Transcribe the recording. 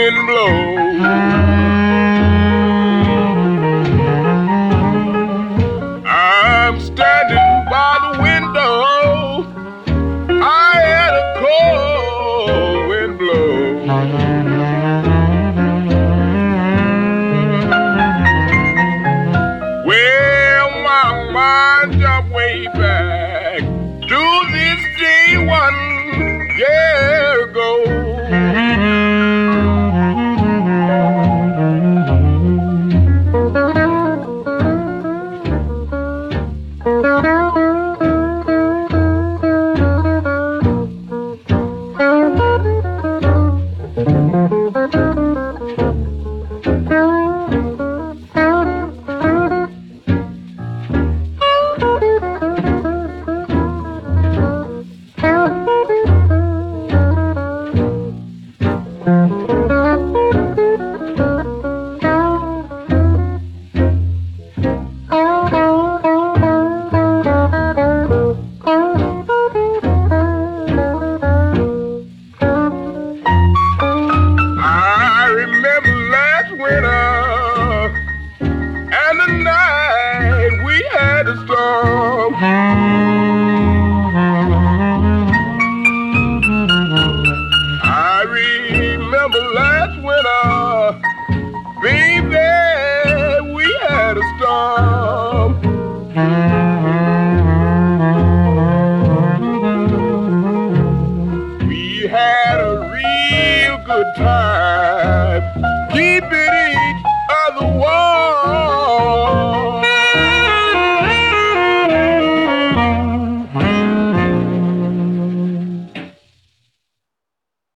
wind blows. I'm standing by the window. I had a cold wind blow. Well, my mind jumped way back to this day 1 year ago. I remember last winter and the night we had a storm. I remember last winter, baby, we had a storm. We had a real good time, keeping each other warm.